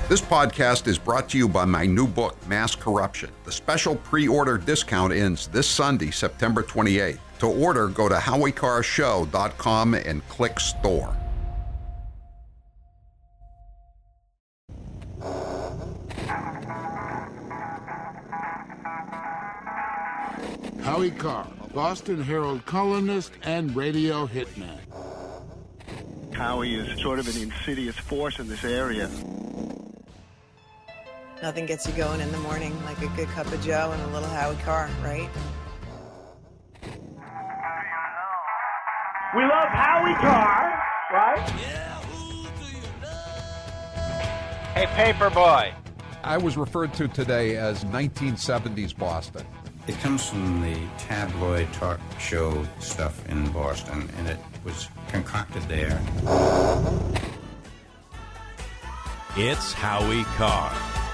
This podcast is brought to you by my new book, Mass Corruption. The special pre-order discount ends this Sunday, September 28th. To order, go to HowieCarrShow.com and click store. Howie Carr, Boston Herald columnist and radio hitman. Howie is sort of an insidious force in this area. Nothing gets you going in the morning like a good cup of joe and a little Howie Carr, right? We love Howie Carr, right? Hey, Paperboy. I was referred to today as 1970s Boston. It comes from the tabloid talk show stuff in Boston, and it was concocted there. It's Howie Carr.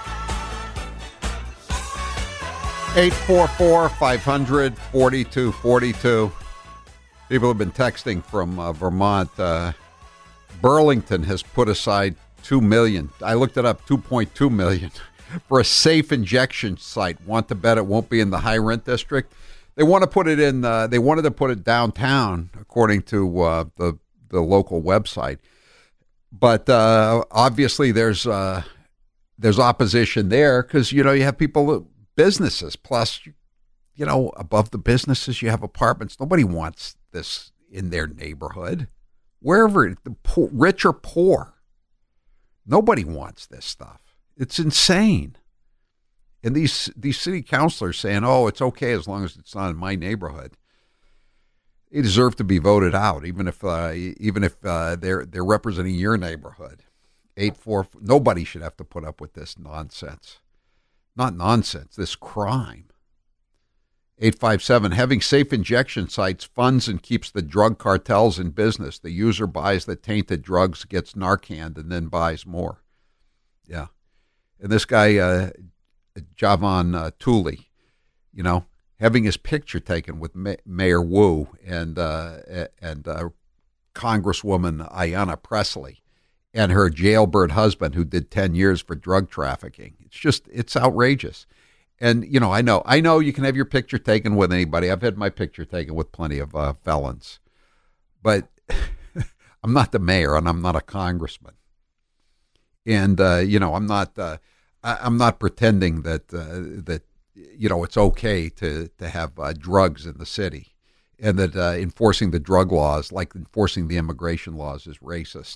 844-500-4242. People have been texting from Vermont. Burlington has put aside $2 million. I looked it up, $2.2 million. For a safe injection site. Want to bet it won't be in the high rent district? They want to put it in. They wanted to put it downtown, according to the local website. But obviously, there's opposition there because you have people, businesses. Plus, above the businesses, you have apartments. Nobody wants this in their neighborhood, wherever the poor, rich or poor. Nobody wants this stuff. It's insane. And these city councilors saying, "Oh, it's okay as long as it's not in my neighborhood." They deserve to be voted out, even if they're representing your neighborhood. 844. Nobody should have to put up with this nonsense. Not nonsense. This crime. 857. Having safe injection sites funds and keeps the drug cartels in business. The user buys the tainted drugs, gets Narcan, and then buys more. Yeah. And this guy, Javon Tooley, having his picture taken with Mayor Wu and Congresswoman Ayanna Pressley and her jailbird husband who did 10 years for drug trafficking. It's outrageous. And, I know you can have your picture taken with anybody. I've had my picture taken with plenty of felons. But I'm not the mayor and I'm not a congressman. And, I'm not pretending that it's okay to have drugs in the city and that enforcing the drug laws, like enforcing the immigration laws, is racist.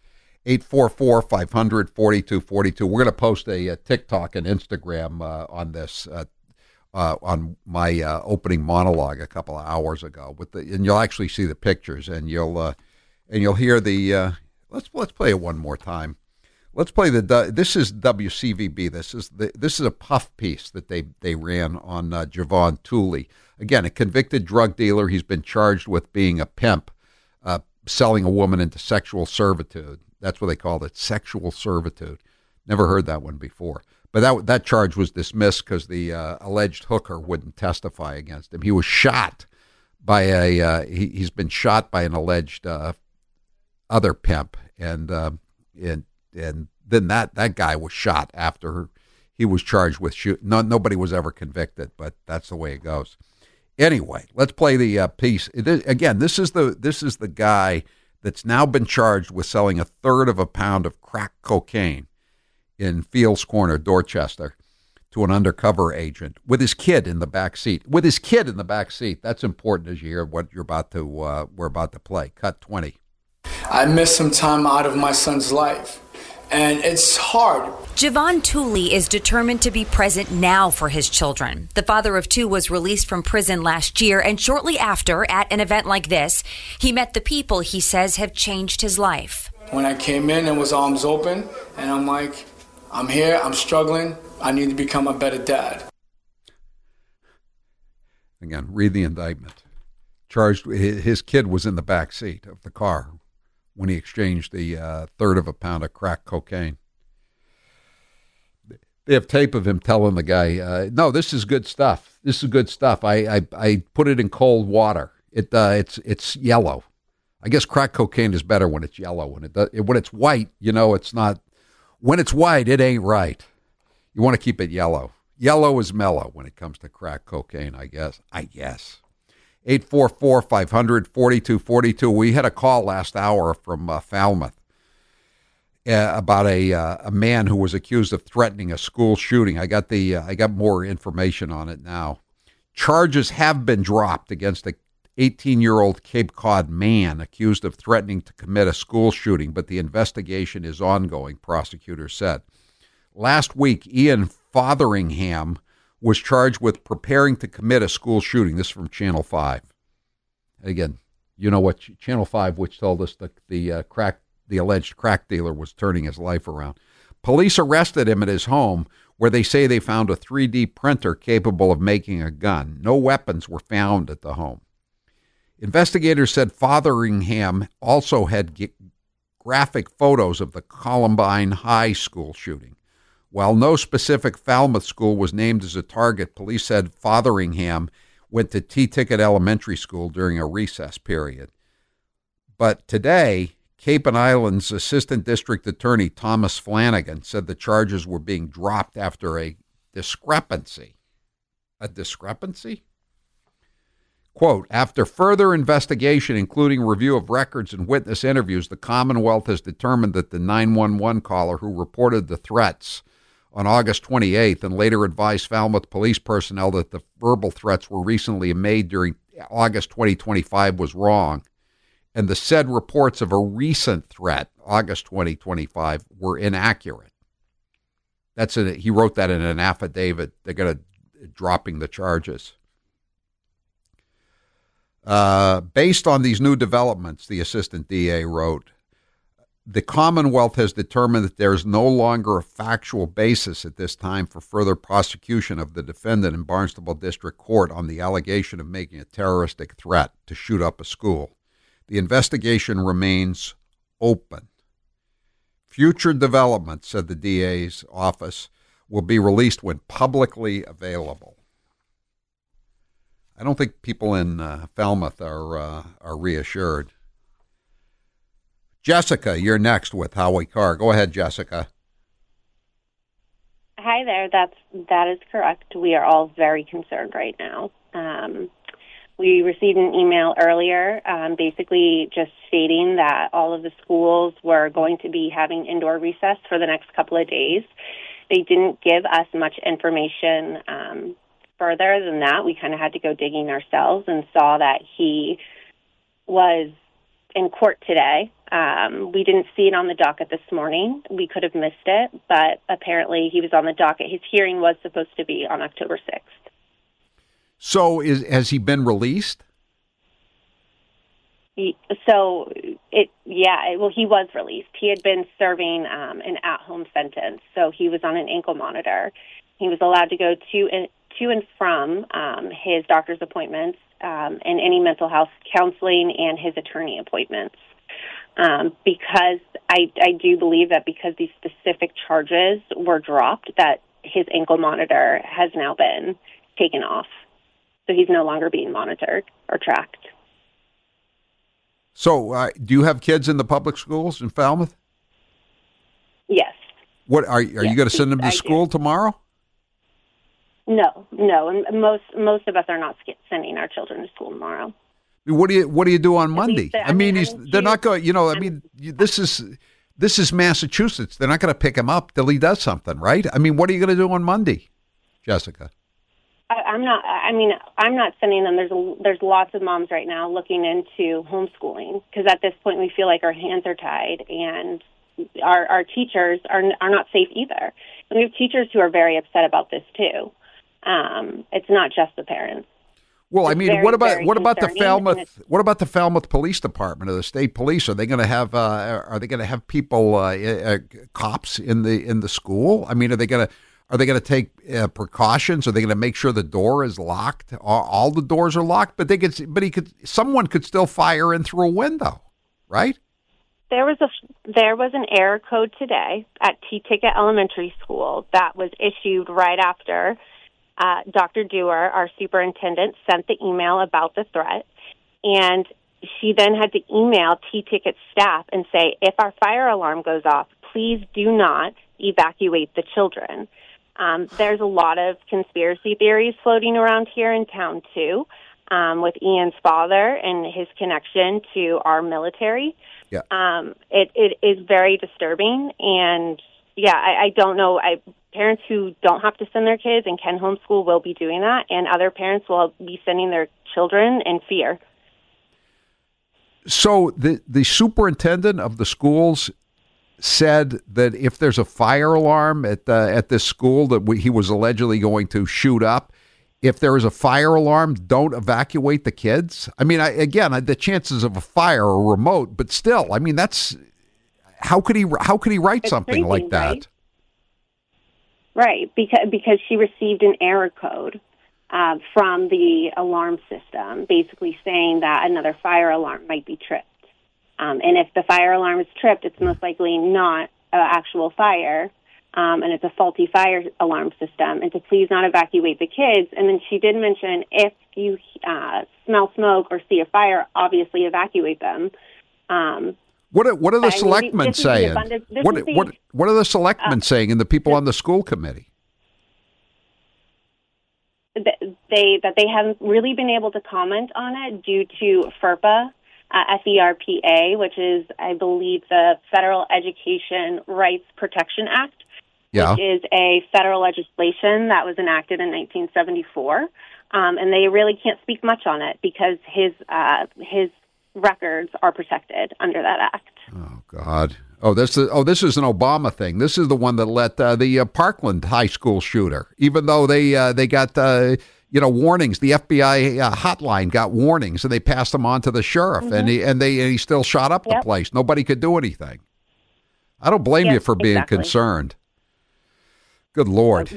844-500-4242. We're going to post a TikTok and Instagram on this, on my opening monologue a couple of hours ago. And you'll actually see the pictures and you'll hear the. Let's play it one more time. Let's play this is WCVB. This is a puff piece that they ran on Javon Tooley. Again, a convicted drug dealer. He's been charged with being a pimp, selling a woman into sexual servitude. That's what they called it, sexual servitude. Never heard that one before. But that charge was dismissed because the alleged hooker wouldn't testify against him. He was shot by he's been shot by an alleged other pimp, and then that guy was shot after he was charged with shooting. Nobody was ever convicted, but that's the way it goes. Anyway, let's play the piece. Again, this is the guy that's now been charged with selling 1/3 of a pound of crack cocaine in Fields Corner, Dorchester, to an undercover agent with his kid in the back seat. That's important as you hear what we're about to play. Cut 20. I missed some time out of my son's life, and it's hard. Javon Tooley is determined to be present now for his children. The father of two was released from prison last year, and shortly after, at an event like this, he met the people he says have changed his life. When I came in, it was arms open, and I'm like, I'm here, I'm struggling, I need to become a better dad. Again, read the indictment. Charged, his kid was in the back seat of the car when he exchanged the 1/3 of a pound of crack cocaine. They have tape of him telling the guy, "No, this is good stuff. This is good stuff. I put it in cold water. It's yellow. I guess crack cocaine is better when it's yellow. When it's white, it's not When it's white, it ain't right. You want to keep it yellow. Yellow is mellow when it comes to crack cocaine, I guess. 844-500-4242. We had a call last hour from Falmouth about a man who was accused of threatening a school shooting. I got more information on it now. Charges have been dropped against a 18-year-old Cape Cod man accused of threatening to commit a school shooting, but the investigation is ongoing, prosecutors said. Last week, Ian Fotheringham was charged with preparing to commit a school shooting. This is from Channel 5. Again, you know what, Channel 5, which told us the alleged crack dealer was turning his life around. Police arrested him at his home, where they say they found a 3D printer capable of making a gun. No weapons were found at the home. Investigators said Fotheringham also had graphic photos of the Columbine High School shooting. While no specific Falmouth school was named as a target, police said Fotheringham went to T-Ticket Elementary School during a recess period. But today, Cape and Islands Assistant District Attorney Thomas Flanagan said the charges were being dropped after a discrepancy. A discrepancy? Quote, after further investigation, including review of records and witness interviews, the Commonwealth has determined that the 911 caller who reported the threats on August 28th and later advised Falmouth police personnel that the verbal threats were recently made during August 2025 was wrong, and the said reports of a recent threat, August 2025, were inaccurate. He wrote that in an affidavit. They're going to dropping the charges. Based on these new developments, the assistant DA wrote, the Commonwealth has determined that there is no longer a factual basis at this time for further prosecution of the defendant in Barnstable District Court on the allegation of making a terroristic threat to shoot up a school. The investigation remains open. Future developments, said the DA's office, will be released when publicly available. I don't think people in Falmouth are reassured. Jessica, you're next with Howie Carr. Go ahead, Jessica. Hi there. That is correct. We are all very concerned right now. We received an email earlier, basically just stating that all of the schools were going to be having indoor recess for the next couple of days. They didn't give us much information further than that. We kind of had to go digging ourselves and saw that he was in court today. We didn't see it on the docket this morning. We could have missed it, but apparently he was on the docket. His hearing was supposed to be on October 6th. So has he been released? He was released. He had been serving an at-home sentence, so he was on an ankle monitor. He was allowed to go to and from his doctor's appointments and any mental health counseling and his attorney appointments. Because I do believe that because these specific charges were dropped, that his ankle monitor has now been taken off. So he's no longer being monitored or tracked. So do you have kids in the public schools in Falmouth? Yes. What are you going to send them to school tomorrow? No, and most of us are not sending our children to school tomorrow. What do you do on Monday? They're not going. This is Massachusetts. They're not going to pick him up till he does something, right? I mean, what are you going to do on Monday, Jessica? I'm not sending them. There's lots of moms right now looking into homeschooling because at this point we feel like our hands are tied and our teachers are not safe either. And we have teachers who are very upset about this too. It's not just the parents. Well, it's what about the Falmouth Police Department or the state police? Are they going to have people cops in the school? I mean, are they going to take precautions? Are they going to make sure the door is locked? All the doors are locked, but someone could still fire in through a window, right? There was an error code today at T-Ticket Elementary School that was issued right after Dr. Dewar, our superintendent, sent the email about the threat, and she then had to email T-Ticket staff and say, if our fire alarm goes off, please do not evacuate the children. There's a lot of conspiracy theories floating around here in town, too, with Ian's father and his connection to our military. Yeah. It is very disturbing. And, yeah, I don't know. Parents who don't have to send their kids and can homeschool will be doing that, and other parents will be sending their children in fear. So the superintendent of the schools said that if there's a fire alarm at this school that he was allegedly going to shoot up, if there is a fire alarm, don't evacuate the kids. I mean, the chances of a fire are remote, but still, I mean, that's how could he write it's something crazy, like that? Right, because she received an error code from the alarm system, basically saying that another fire alarm might be tripped. And if the fire alarm is tripped, it's most likely not an actual fire, and it's a faulty fire alarm system, and to please not evacuate the kids. And then she did mention if you smell smoke or see a fire, obviously evacuate them. What are the selectmen saying? What are the selectmen saying and the people on the school committee? That they haven't really been able to comment on it due to FERPA, FERPA, which is, I believe, the Federal Education Rights Protection Act, which is a federal legislation that was enacted in 1974, and they really can't speak much on it because his records are protected under that act. Oh God! This is an Obama thing. This is the one that let the Parkland High School shooter, even though they got warnings. The FBI hotline got warnings, and they passed them on to the sheriff, and he still shot up the place. Nobody could do anything. I don't blame you for being concerned. Good Lord.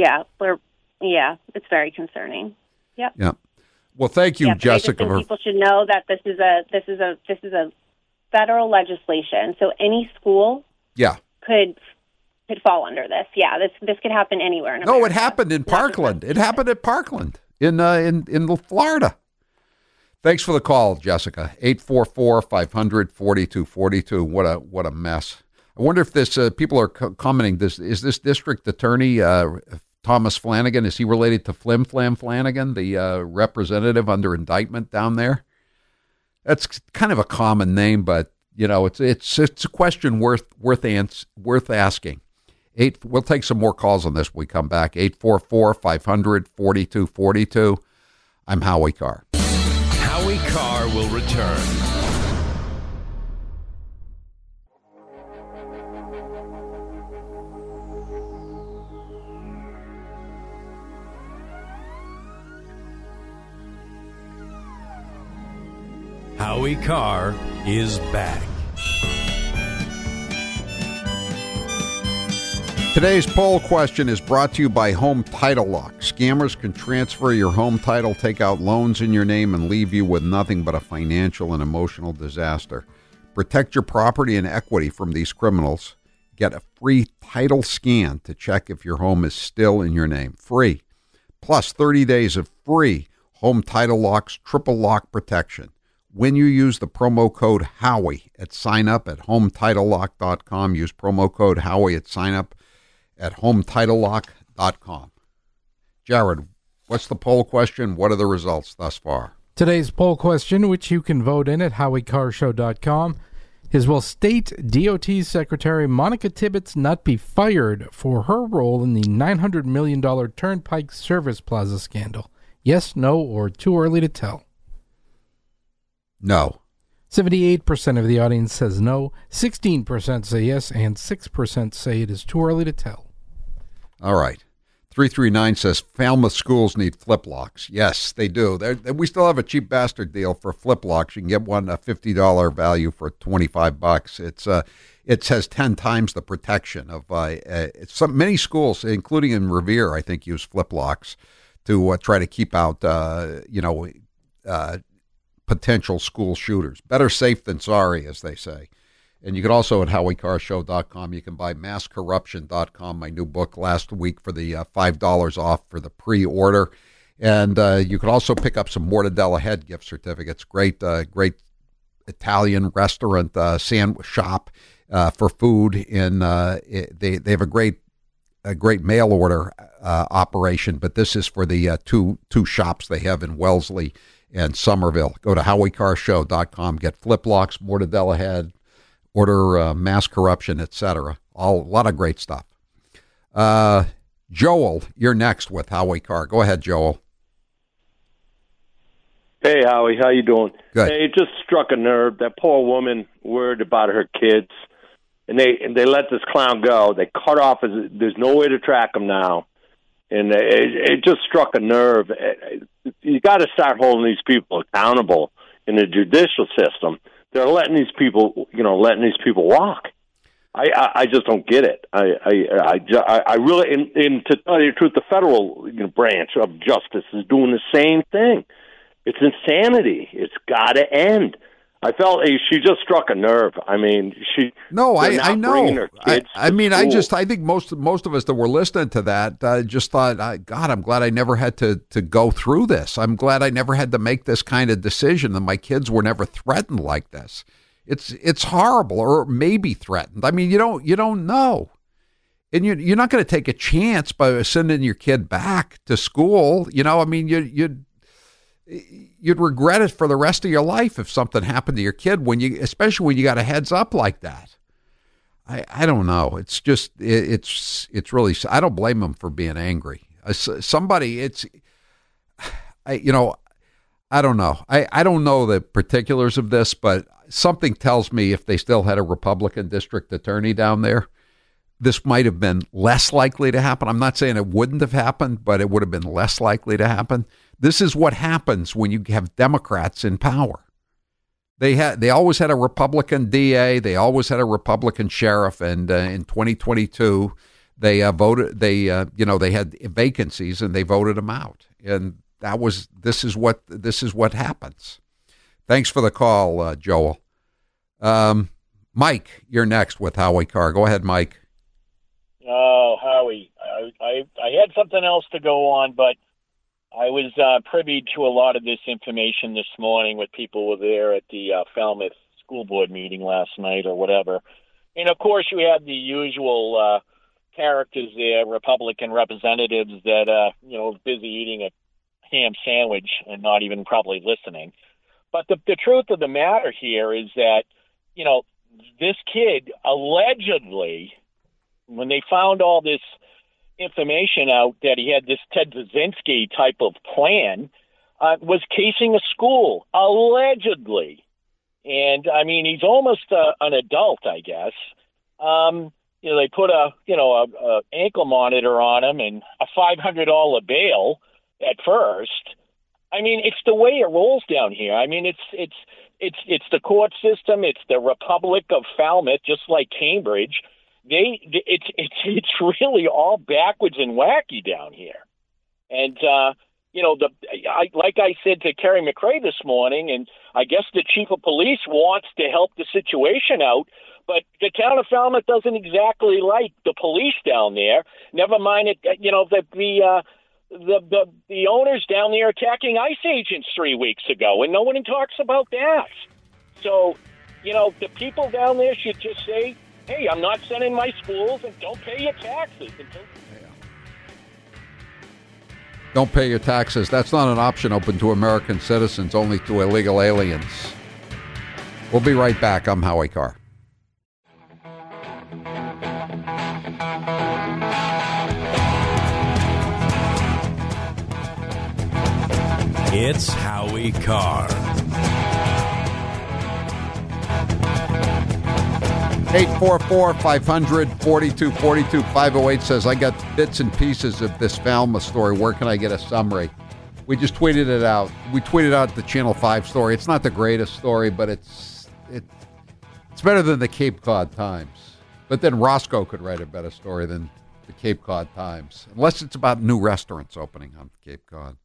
It's very concerning. Yep. Yeah. Well, thank you, Jessica. People should know that this is a federal legislation, so any school could fall under this. Yeah, this could happen anywhere in America. No, it happened in Parkland. It happened at Parkland in Florida. Thanks for the call, Jessica. 844-500-4242. What a mess. I wonder if this people are commenting. Is this district attorney Thomas Flanagan? Is he related to Flim Flam Flanagan, the representative under indictment down there? That's kind of a common name, but it's a question worth asking. We'll take some more calls on this when we come back. 844-500-4242. I'm Howie Carr. Howie Carr will return. Howie Carr is back. Today's poll question is brought to you by Home Title Lock. Scammers can transfer your home title, take out loans in your name, and leave you with nothing but a financial and emotional disaster. Protect your property and equity from these criminals. Get a free title scan to check if your home is still in your name. Free. Plus 30 days of free Home Title Lock's triple lock protection when you use the promo code Howie at sign up at HometitleLock.com. Use promo code Howie at sign up at HometitleLock.com. Jared, what's the poll question? What are the results thus far? Today's poll question, which you can vote in at HowieCarrShow.com, is will State DOT Secretary Monica Tibbetts not be fired for her role in the $900 million Turnpike Service Plaza scandal? Yes, no, or too early to tell? No. 78% of the audience says no, 16% say yes, and 6% say it is too early to tell. All right. 339 says Falmouth schools need flip locks. Yes, they do. We still have a cheap bastard deal for flip locks. You can get one a $50 value for $25. It has 10 times the protection of many schools, including in Revere, I think, use flip locks to try to keep out potential school shooters. Better safe than sorry, as they say. And you can also at HowieCarrShow.com, you can buy MassCorruption.com, my new book last week for the $5 off for the pre-order. And you can also pick up some Mortadella Head gift certificates. Great Italian restaurant sandwich shop for food. And they have a great mail order operation, but this is for the two shops they have in Wellesley and Somerville. Go to HowieCarShow.com, get flip locks, mortadella head, order mass corruption, etc. A lot of great stuff. Joel, you're next with Howie Carr. Go ahead, Joel. Hey, Howie, how you doing? Good. Hey, it just struck a nerve. That poor woman worried about her kids, and they let this clown go. They cut off. There's no way to track him now, and it just struck a nerve. You got to start holding these people accountable in the judicial system. They're letting these people walk. I just don't get it. I really, and to tell you the truth, the federal branch of justice is doing the same thing. It's insanity. It's got to end. I felt she just struck a nerve. I mean, I know. I think most of us that were listening to that just thought, God, I'm glad I never had to go through this. I'm glad I never had to make this kind of decision, and my kids were never threatened like this. It's horrible, or maybe threatened. I mean, you don't know, and you're not going to take a chance by sending your kid back to school. I mean, you'd regret it for the rest of your life if something happened to your kid, especially when you got a heads up like that. I don't know. It's just it's really. I don't blame them for being angry. I don't know. I don't know the particulars of this, but something tells me if they still had a Republican district attorney down there, this might have been less likely to happen. I'm not saying it wouldn't have happened, but it would have been less likely to happen. This is what happens when you have Democrats in power. They always had a Republican DA. They always had a Republican sheriff. And in 2022, they voted. They had vacancies and they voted them out. And this is what happens. Thanks for the call, Joel. Mike, you're next with Howie Carr. Go ahead, Mike. Oh, Howie, I had something else to go on, but I was privy to a lot of this information this morning with people who were there at the Falmouth school board meeting last night or whatever. And, of course, you had the usual characters there, Republican representatives that, busy eating a ham sandwich and not even probably listening. But the truth of the matter here is that, this kid allegedly, when they found all this information out that he had this Ted Kaczynski type of plan, was casing a school, allegedly. And, I mean, he's almost an adult, I guess. They put a ankle monitor on him and a $500 bail at first. I mean, it's the way it rolls down here. I mean, it's the court system. It's the Republic of Falmouth, just like Cambridge. It's really all backwards and wacky down here. And, like I said to Kerry McRae this morning, and I guess the chief of police wants to help the situation out, but the town of Falmouth doesn't exactly like the police down there. Never mind the owners down there attacking ICE agents 3 weeks ago, and no one talks about that. So, the people down there should just say, hey, I'm not sending my schools, and don't pay your taxes. Don't pay your taxes. That's not an option open to American citizens, only to illegal aliens. We'll be right back. I'm Howie Carr. It's Howie Carr. 844-500-4242. 508 says, I got bits and pieces of this Falmouth story. Where can I get a summary? We just tweeted it out. We tweeted out the Channel 5 story. It's not the greatest story, but it's better than the Cape Cod Times. But then Roscoe could write a better story than the Cape Cod Times, unless it's about new restaurants opening on Cape Cod.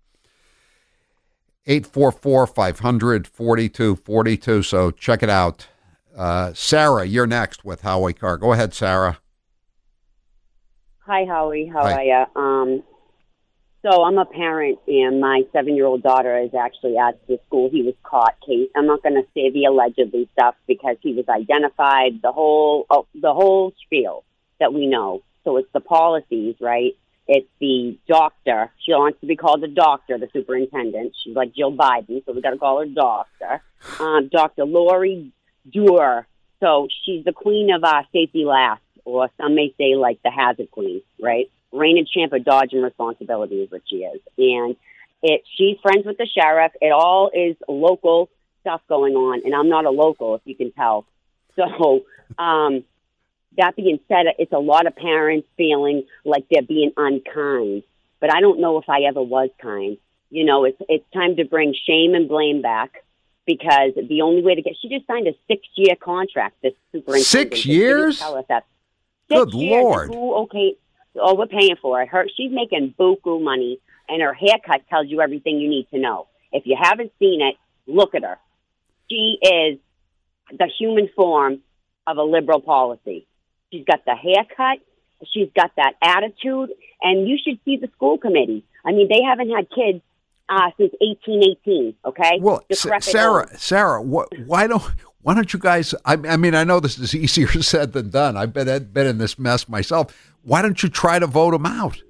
844-500-4242. So check it out. Sarah, you're next with Howie Carr. Go ahead, Sarah. Hi, Howie. How are you? So I'm a parent, and my 7-year-old daughter is actually at the school he was caught case. I'm not going to say the allegedly stuff because he was identified, the whole spiel that we know. So it's the policies, right? It's the doctor. She wants to be called the doctor, the superintendent. She's like Jill Biden, so we got to call her doctor. Dr. Lori Dewar. So she's the queen of safety last, or some may say like the hazard queen, right? Reign and champ of dodge and responsibility is what she is. And she's friends with the sheriff. It all is local stuff going on, and I'm not a local, if you can tell. So that being said, it's a lot of parents feeling like they're being unkind. But I don't know if I ever was kind. You know, it's time to bring shame and blame back, because the only way to she just signed a 6-year contract, this superintendent. 6 years? Tell us that. Good 6 years. Lord. Oh, we're paying for it. She's making buku money, and her haircut tells you everything you need to know. If you haven't seen it, look at her. She is the human form of a liberal policy. She's got the haircut. She's got that attitude, and you should see the school committee. I mean, they haven't had kids since 1818. Okay. Well, Sarah, why don't you guys? I mean, I know this is easier said than done. I've been in this mess myself. Why don't you try to vote them out?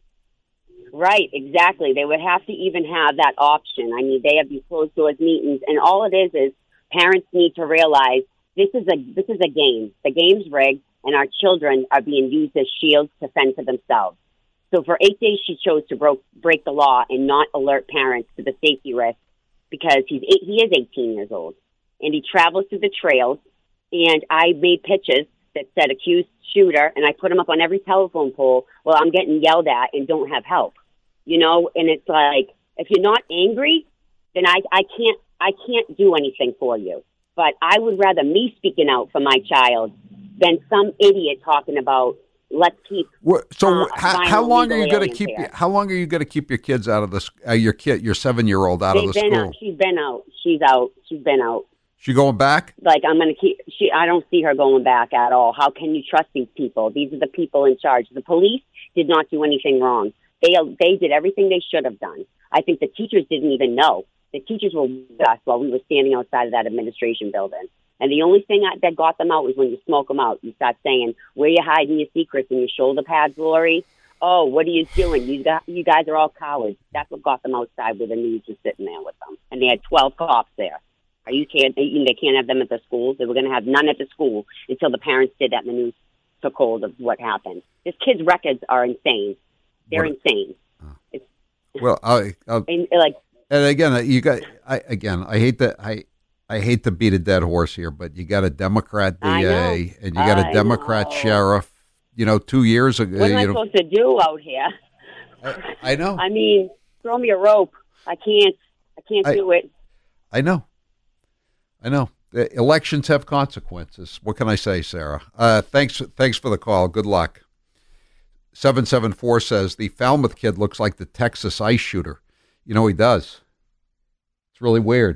Right, exactly. They would have to even have that option. I mean, they have these closed doors meetings, and all it is parents need to realize this is a game. The game's rigged, and our children are being used as shields to fend for themselves. So for 8 days, she chose to break the law and not alert parents to the safety risk, because he is 18 years old, and he travels through the trails. And I made pictures that said accused shooter, and I put them up on every telephone pole. Well, I'm getting yelled at and don't have help, you know. And it's like, if you're not angry, then I can't do anything for you. But I would rather me speaking out for my child than some idiot talking about let's keep. So how long are you going to keep? How long are you going to keep your kids out of this? Your 7-year-old out of the school? She's been out. She's out. She's been out. She going back? Like, I'm going to keep. I don't see her going back at all. How can you trust these people? These are the people in charge. The police did not do anything wrong. They did everything they should have done. I think the teachers didn't even know. The teachers were with us while we were standing outside of that administration building. And the only thing that got them out was when you smoke them out. You start saying, where you hiding your secrets and your shoulder pads, Lori? Oh, what are you doing? You guys are all cowards. That's what got them outside with the news was sitting there with them. And they had 12 cops there. Are you kidding? They can't have them at the schools. They were going to have none at the school until the parents did that and the news took hold of what happened. This kid's records are insane. They're insane. Well, and again, you got. I hate to beat a dead horse here, but you got a Democrat DA and you got a Democrat sheriff. You know, 2 years ago. What am I supposed to do out here? I know. I mean, throw me a rope. I can't do it. I know. The elections have consequences. What can I say, Sarah? Thanks for the call. Good luck. 774 says the Falmouth kid looks like the Texas ice shooter. You know, he does. It's really weird.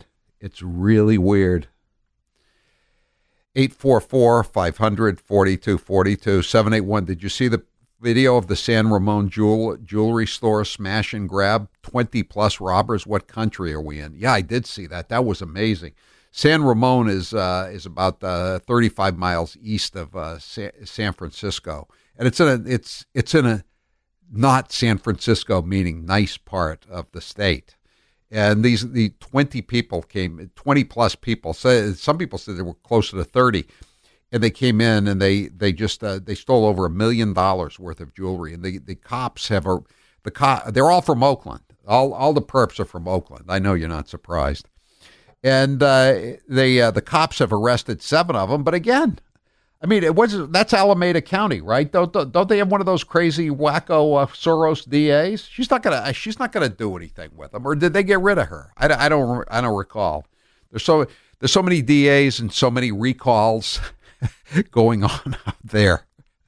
844-500-4242. 781. Did you see the video of the San Ramon jewelry store smash and grab? 20+ robbers. What country are we in? Yeah, I did see that. That was amazing. San Ramon is about 35 miles east of San Francisco, and it's in a not San Francisco meaning nice part of the state. And the 20 people came, 20+ people. So some people said they were closer to 30, and they came in and they stole over $1 million worth of jewelry. And the cops they're all from Oakland. All the perps are from Oakland. I know you're not surprised. And the cops have arrested 7 of them. But again, I mean, that's Alameda County, right? Don't they have one of those crazy wacko Soros DAs? She's not gonna do anything with them, or did they get rid of her? I don't recall. There's so many DAs and so many recalls going on out there.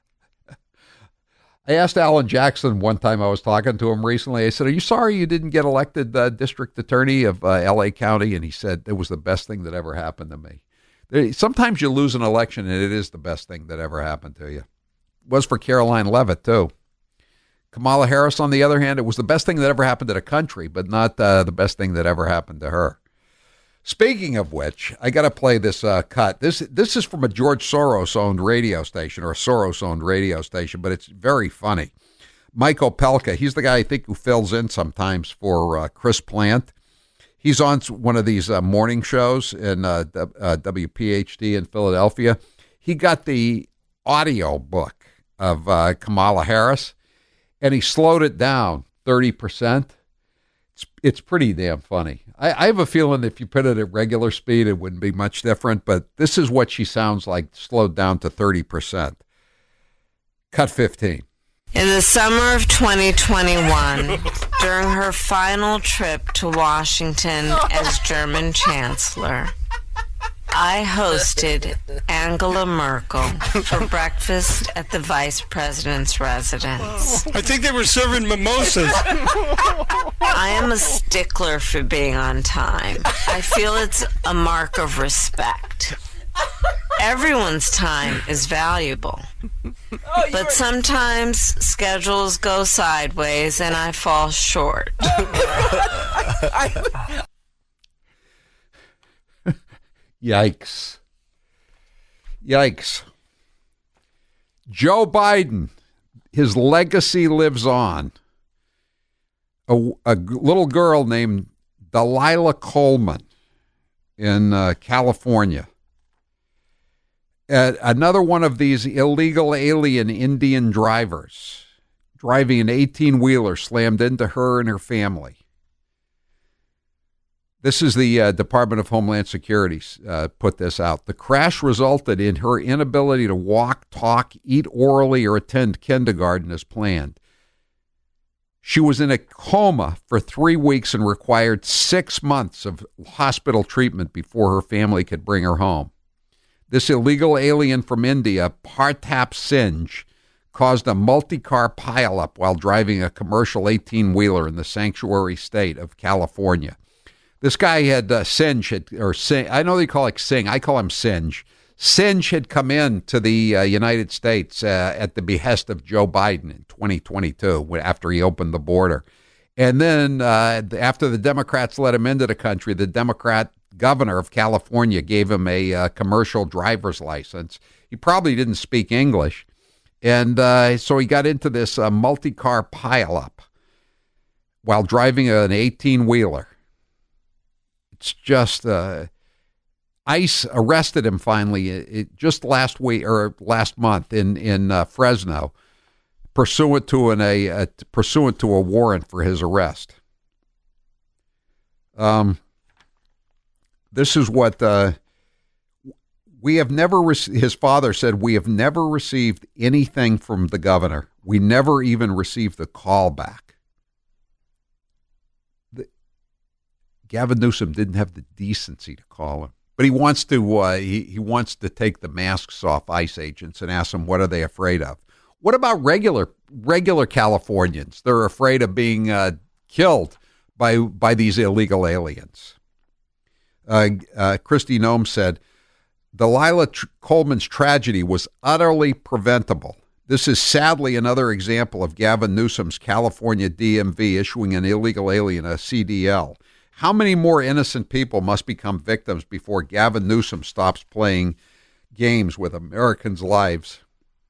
I asked Alan Jackson one time, I was talking to him recently, I said, are you sorry you didn't get elected district attorney of L.A. County? And he said, it was the best thing that ever happened to me. Sometimes you lose an election, and it is the best thing that ever happened to you. It was for Caroline Leavitt, too. Kamala Harris, on the other hand, it was the best thing that ever happened to the country, but not the best thing that ever happened to her. Speaking of which, I got to play this cut. This is from a George Soros-owned radio station, or a Soros-owned radio station, but it's very funny. Mike Opelka, he's the guy I think who fills in sometimes for Chris Plant. He's on one of these morning shows in WPHD in Philadelphia. He got the audio book of Kamala Harris, and he slowed it down 30%. It's pretty damn funny. I have a feeling if you put it at regular speed, it wouldn't be much different, but this is what she sounds like, slowed down to 30%. Cut 15. In the summer of 2021, during her final trip to Washington as German Chancellor, I hosted Angela Merkel for breakfast at the Vice President's residence. I think they were serving mimosas. I am a stickler for being on time. I feel it's a mark of respect. Everyone's time is valuable. But sometimes schedules go sideways and I fall short. Yikes. Yikes. Joe Biden, his legacy lives on. A little girl named Delilah Coleman in California. Another one of these illegal alien Indian drivers driving an 18-wheeler slammed into her and her family. This is the Department of Homeland Security put this out. The crash resulted in her inability to walk, talk, eat orally, or attend kindergarten as planned. She was in a coma for 3 weeks and required 6 months of hospital treatment before her family could bring her home. This illegal alien from India, Partap Singh, caused a multi-car pileup while driving a commercial 18-wheeler in the sanctuary state of California. This guy had Singh, I know they call it Singh. I call him Singh. Singh had come in to the United States at the behest of Joe Biden in 2022 after he opened the border. And then after the Democrats let him into the country, the Democrat governor of California gave him a commercial driver's license. He probably didn't speak English. And so he got into this multi-car pileup while driving an 18-wheeler. It's just ICE arrested him finally just last week or last month in Fresno, pursuant to a warrant for his arrest. This is what we have never. His father said, "We have never received anything from the governor. We never even received the call back." Gavin Newsom didn't have the decency to call him, but he wants to. He wants to take the masks off ICE agents and ask them what are they afraid of. What about regular Californians? They're afraid of being killed by these illegal aliens. Kristi Noem said, Delilah Coleman's tragedy was utterly preventable. This is sadly another example of Gavin Newsom's California DMV issuing an illegal alien a CDL. How many more innocent people must become victims before Gavin Newsom stops playing games with Americans' lives?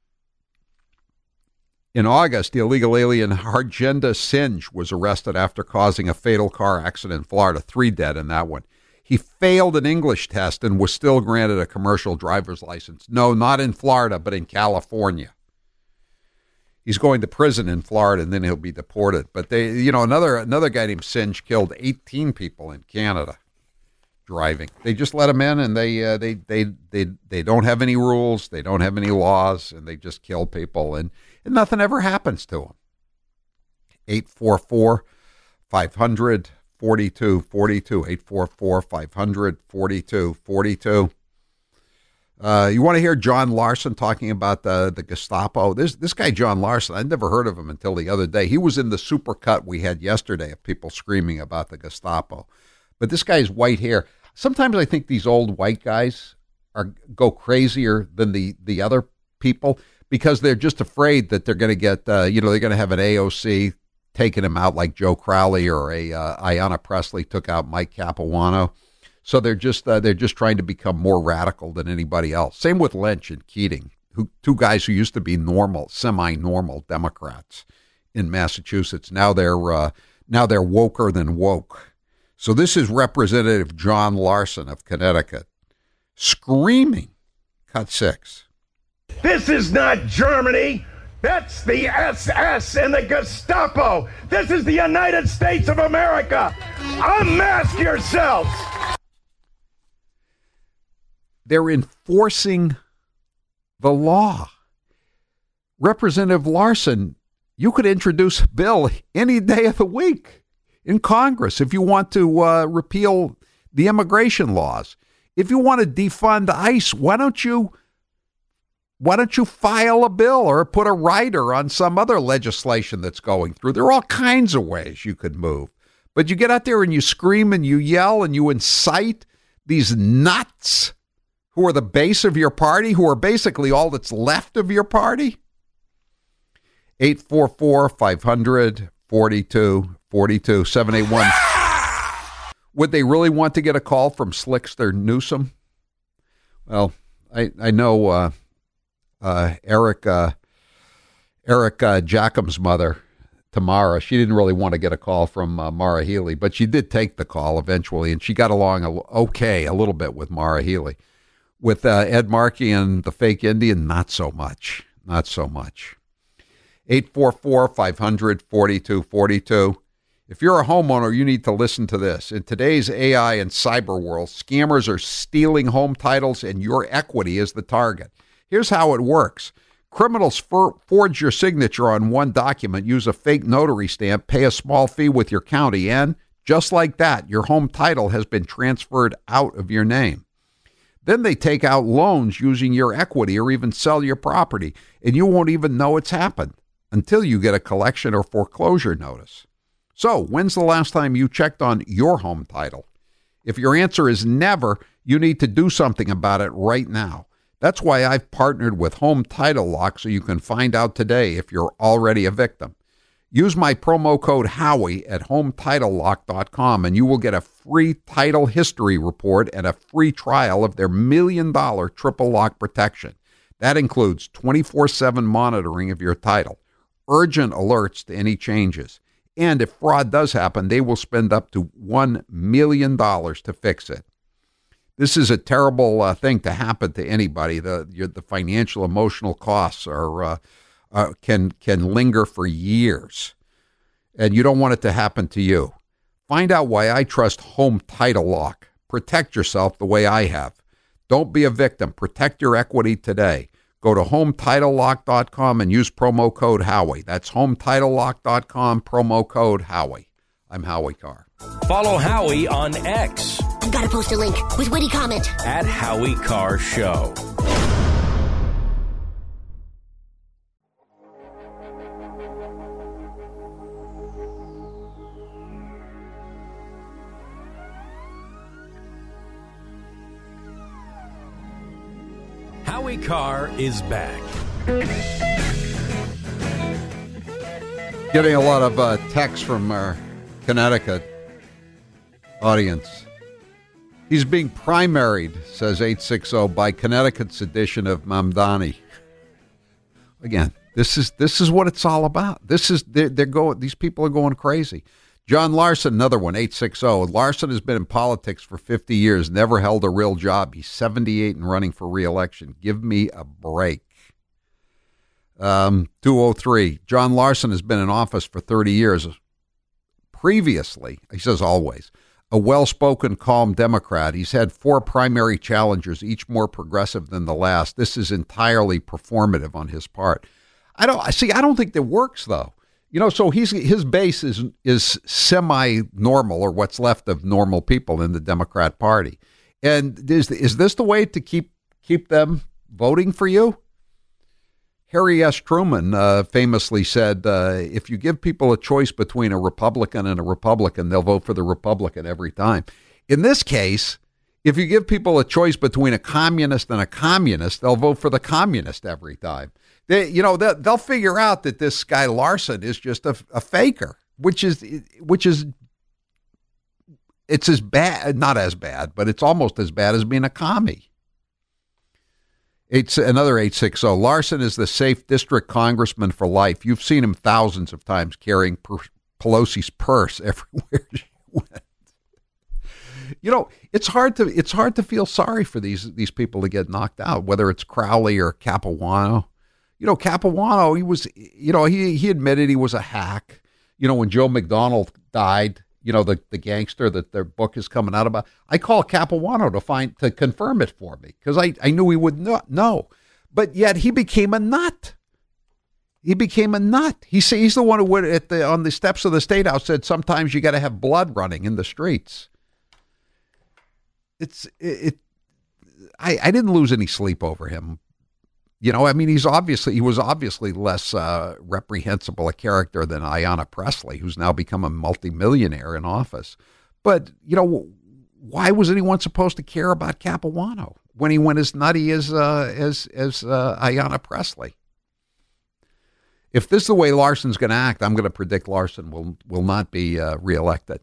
In August, the illegal alien Harjinder Singh was arrested after causing a fatal car accident in Florida. 3 dead in that one. He failed an English test and was still granted a commercial driver's license. No, not in Florida, but in California. He's going to prison in Florida, and then he'll be deported. But another guy named Singh killed 18 people in Canada driving. They just let him in, and they don't have any rules, they don't have any laws, and they just kill people, and nothing ever happens to them. 844-500-4242, 844-500-4242. You want to hear John Larson talking about the Gestapo? This guy, John Larson, I'd never heard of him until the other day. He was in the supercut we had yesterday of people screaming about the Gestapo. But this guy's white hair. Sometimes I think these old white guys go crazier than the other people because they're just afraid that they're going to get, they're going to have an AOC taking him out like Joe Crowley or Ayanna Pressley took out Mike Capuano. So they're just trying to become more radical than anybody else. Same with Lynch and Keating, two guys who used to be semi-normal Democrats in Massachusetts. Now they're woker than woke. So this is Representative John Larson of Connecticut screaming. Cut 6. This is not Germany. That's the SS and the Gestapo. This is the United States of America. Unmask yourselves. They're enforcing the law. Representative Larson, you could introduce a bill any day of the week in Congress if you want to repeal the immigration laws. If you want to defund ICE, why don't you file a bill or put a rider on some other legislation that's going through? There are all kinds of ways you could move. But you get out there and you scream and you yell and you incite these nuts who are the base of your party, who are basically all that's left of your party. 844-500-4242, 781. Would they really want to get a call from Slickster Newsom? Well, I know Eric Jackham's mother, Tamara, she didn't really want to get a call from Maura Healey, but she did take the call eventually, and she got along a little bit with Maura Healey. With Ed Markey and the fake Indian, not so much. 844-500-4242. If you're a homeowner, you need to listen to this. In today's AI and cyber world, scammers are stealing home titles and your equity is the target. Here's how it works. Criminals forge your signature on one document, use a fake notary stamp, pay a small fee with your county, and just like that, your home title has been transferred out of your name. Then they take out loans using your equity or even sell your property, and you won't even know it's happened until you get a collection or foreclosure notice. So, when's the last time you checked on your home title? If your answer is never, you need to do something about it right now. That's why I've partnered with Home Title Lock so you can find out today if you're already a victim. Use my promo code Howie at HometitleLock.com and you will get a free title history report and a free trial of their $1 million triple lock protection. That includes 24/7 monitoring of your title, urgent alerts to any changes, and if fraud does happen, they will spend up to $1 million to fix it. This is a terrible thing to happen to anybody. The financial, emotional costs can linger for years, and you don't want it to happen to you. Find out why I trust Home Title Lock. Protect yourself the way I have. Don't be a victim. Protect your equity today. Go to HometitleLock.com and use promo code Howie. That's HometitleLock.com, promo code Howie. I'm Howie Carr. Follow Howie on X. I've got to post a link with witty comment. At Howie Carr Show. Howie Carr is back. Getting a lot of texts from our Connecticut audience. He's being primaried, says 860, by Connecticut's edition of Mamdani. Again, this is what it's all about. These people are going crazy. John Larson, another one, 860. Larson has been in politics for 50 years, never held a real job. He's 78 and running for re-election. Give me a break. 203. John Larson has been in office for 30 years. Previously, he says always, a well-spoken, calm Democrat. He's had 4 primary challengers, each more progressive than the last. This is entirely performative on his part. I don't think that works, though. So his base is semi-normal, or what's left of normal people in the Democrat Party. And is this the way to keep them voting for you? Harry S. Truman famously said, if you give people a choice between a Republican and a Republican, they'll vote for the Republican every time. In this case, if you give people a choice between a communist and a communist, they'll vote for the communist every time. They'll figure out that this guy Larson is just a faker, which is it's as bad, not as bad, but it's almost as bad as being a commie. Another 860. Larson is the safe district congressman for life. You've seen him thousands of times carrying Pelosi's purse everywhere she went. It's hard to feel sorry for these people to get knocked out, whether it's Crowley or Capuano. Capuano, he admitted he was a hack. When Joe McDonald died, the gangster that their book is coming out about, I call Capuano to confirm it for me because I knew he would not know. But yet he became a nut. He's the one who went on the steps of the State House said sometimes you got to have blood running in the streets. I didn't lose any sleep over him. He was obviously less reprehensible a character than Ayanna Pressley, who's now become a multimillionaire in office. But, why was anyone supposed to care about Capuano when he went as nutty as Ayanna Pressley? If this is the way Larson's going to act, I'm going to predict Larson will not be reelected.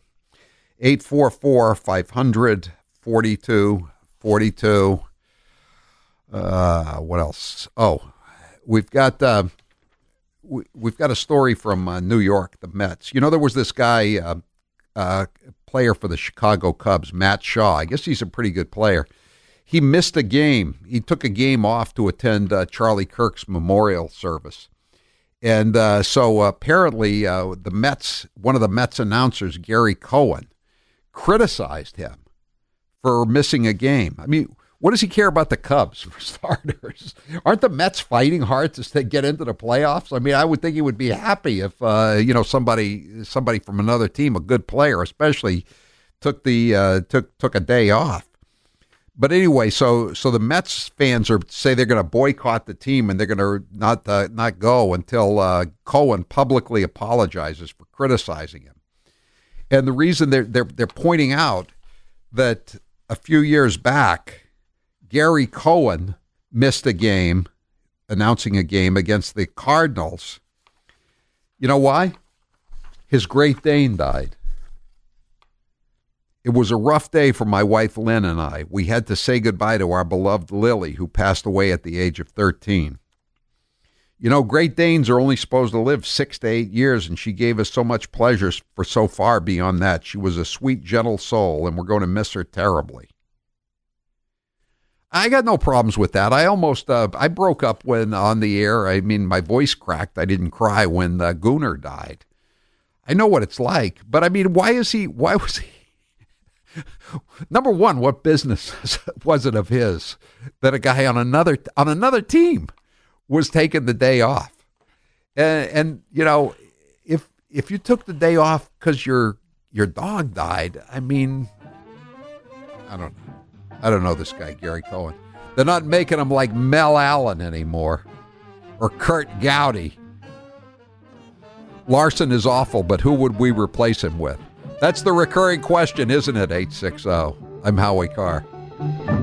844-500-4242. What else? Oh, we've got a story from New York, the Mets. There was this guy, player for the Chicago Cubs, Matt Shaw. I guess he's a pretty good player. He missed a game. He took a game off to attend Charlie Kirk's memorial service. And so apparently the Mets, one of the Mets announcers, Gary Cohen, criticized him for missing a game. I mean, what does he care about the Cubs, for starters? Aren't the Mets fighting hard to get into the playoffs? I mean, I would think he would be happy if somebody from another team, a good player especially, took a day off. But anyway, so the Mets fans say they're going to boycott the team and they're going to not go until Cohen publicly apologizes for criticizing him. And the reason they're pointing out that a few years back, Gary Cohen missed a game, announcing a game against the Cardinals. You know why? His Great Dane died. It was a rough day for my wife Lynn and I. We had to say goodbye to our beloved Lily, who passed away at the age of 13. Great Danes are only supposed to live 6 to 8 years, and she gave us so much pleasure for so far beyond that. She was a sweet, gentle soul, and we're going to miss her terribly. I got no problems with that. I broke up when on the air. I mean, my voice cracked. I didn't cry when Gooner died. I know what it's like, but I mean, why was he? Number one, what business was it of his that a guy on another team was taking the day off? And if you took the day off because your dog died, I mean, I don't know this guy, Gary Cohen. They're not making him like Mel Allen anymore or Kurt Gowdy. Larson is awful, but who would we replace him with? That's the recurring question, isn't it, 860? I'm Howie Carr.